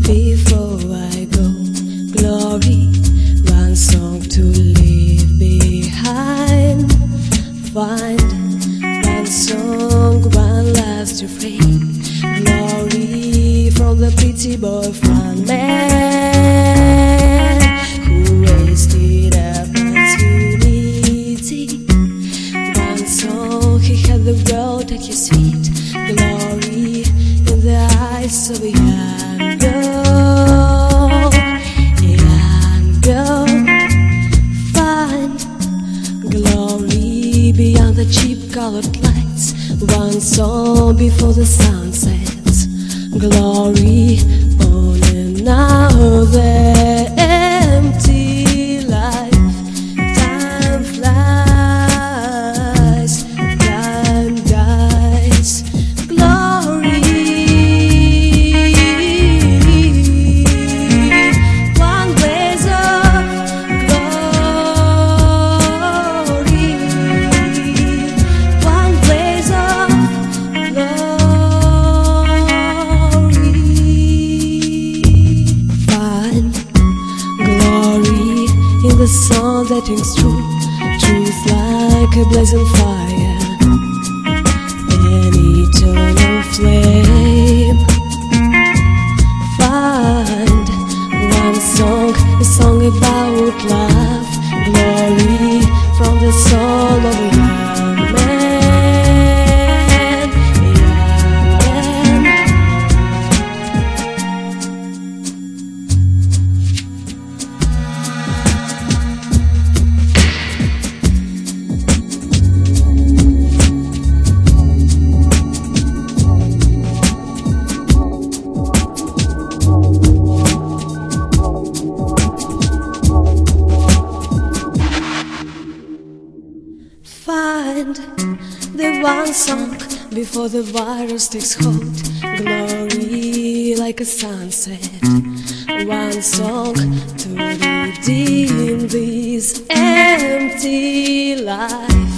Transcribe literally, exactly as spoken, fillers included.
before I go. Glory, one song to leave behind. Find one song, one last refrain. Glory from the pretty boy front man who wasted opportunity. One song, he had the world at his feet. Glory in the eyes of a young girl, a young girl. Find glory beyond the cheap colored lights. One song before the sun sets. Glory on another empty life. Time flies, time dies. Glory, one blaze of glory, one blaze of glory. Find glory in the sun that rings true, truth like a blazing fire, an eternal flame. Find one song, a song about love. Glory from the soul of a young man, a young man. Find the one song before the virus takes hold. Glory like a sunset. One song to redeem this empty life.